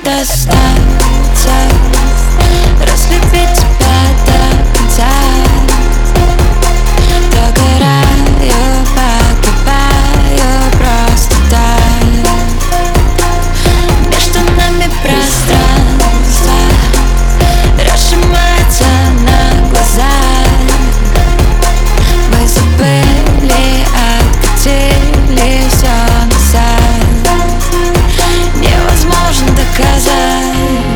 достаться, разлюбить тебя до конца. Догораю, погибаю просто так. Между нами пространство разжимается на глазах. Мы забыли, откатили все назад. Невозможно доказать.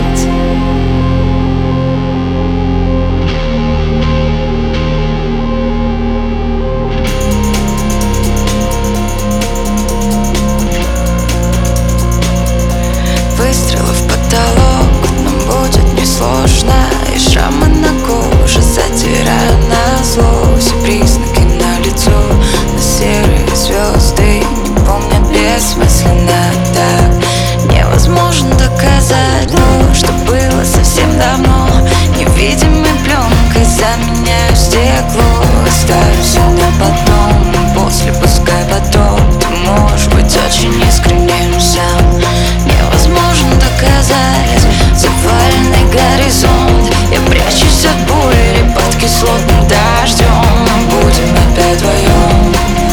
Выстрелы в потолок, нам будет несложно. И шрамы на коже задирая назло. Все признаки налицо, но серые звезды не помнят бессмысленно так. Невозможно доказать то, что было совсем давно. Невидимой пленкой заменяю стекло. Оставь все на потом, после пускай потом. Ты можешь быть очень искренним сам. Невозможно доказать заваленный горизонт. Я прячусь от бури под кислотным дождем. Мы будем опять вдвоем,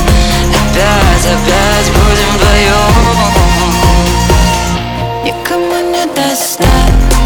опять будем вдвоем. Никому не достать.